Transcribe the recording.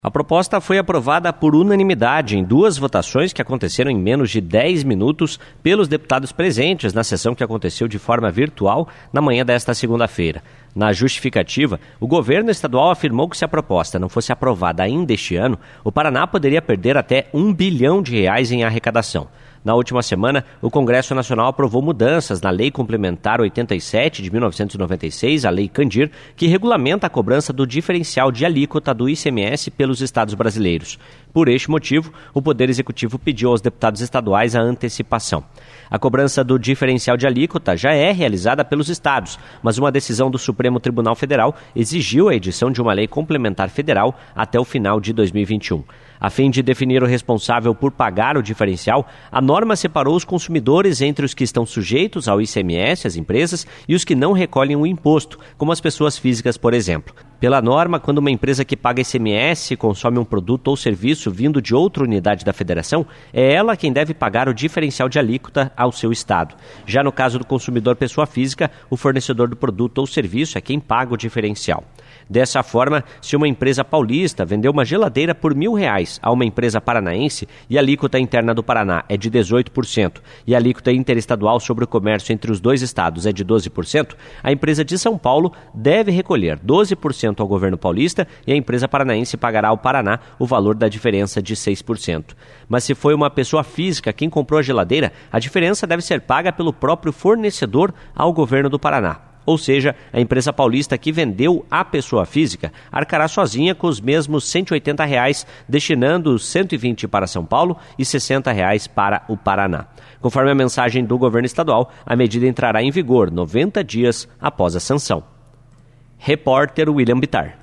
A proposta foi aprovada por unanimidade em 2 votações que aconteceram em menos de 10 minutos pelos deputados presentes na sessão que aconteceu de forma virtual na manhã desta segunda-feira. Na justificativa, o governo estadual afirmou que se a proposta não fosse aprovada ainda este ano, o Paraná poderia perder até R$1 bilhão em arrecadação. Na última semana, o Congresso Nacional aprovou mudanças na Lei Complementar 87 de 1996, a Lei Candir, que regulamenta a cobrança do diferencial de alíquota do ICMS pelos estados brasileiros. Por este motivo, o Poder Executivo pediu aos deputados estaduais a antecipação. A cobrança do diferencial de alíquota já é realizada pelos estados, mas uma decisão do Supremo Tribunal Federal exigiu a edição de uma lei complementar federal até o final de 2021. A fim de definir o responsável por pagar o diferencial, a norma separou os consumidores entre os que estão sujeitos ao ICMS, as empresas, e os que não recolhem o imposto, como as pessoas físicas, por exemplo. Pela norma, quando uma empresa que paga ICMS consome um produto ou serviço vindo de outra unidade da federação, é ela quem deve pagar o diferencial de alíquota ao seu estado. Já no caso do consumidor pessoa física, o fornecedor do produto ou serviço é quem paga o diferencial. Dessa forma, se uma empresa paulista vender uma geladeira por R$1.000 a uma empresa paranaense e a alíquota interna do Paraná é de 18% e a alíquota interestadual sobre o comércio entre os dois estados é de 12%, a empresa de São Paulo deve recolher 12% ao governo paulista e a empresa paranaense pagará ao Paraná o valor da diferença de 6%. Mas se foi uma pessoa física quem comprou a geladeira, a diferença deve ser paga pelo próprio fornecedor ao governo do Paraná. Ou seja, a empresa paulista que vendeu à pessoa física arcará sozinha com os mesmos R$180, destinando R$120 para São Paulo e R$60 para o Paraná. Conforme a mensagem do governo estadual, a medida entrará em vigor 90 dias após a sanção. Repórter William Bittar.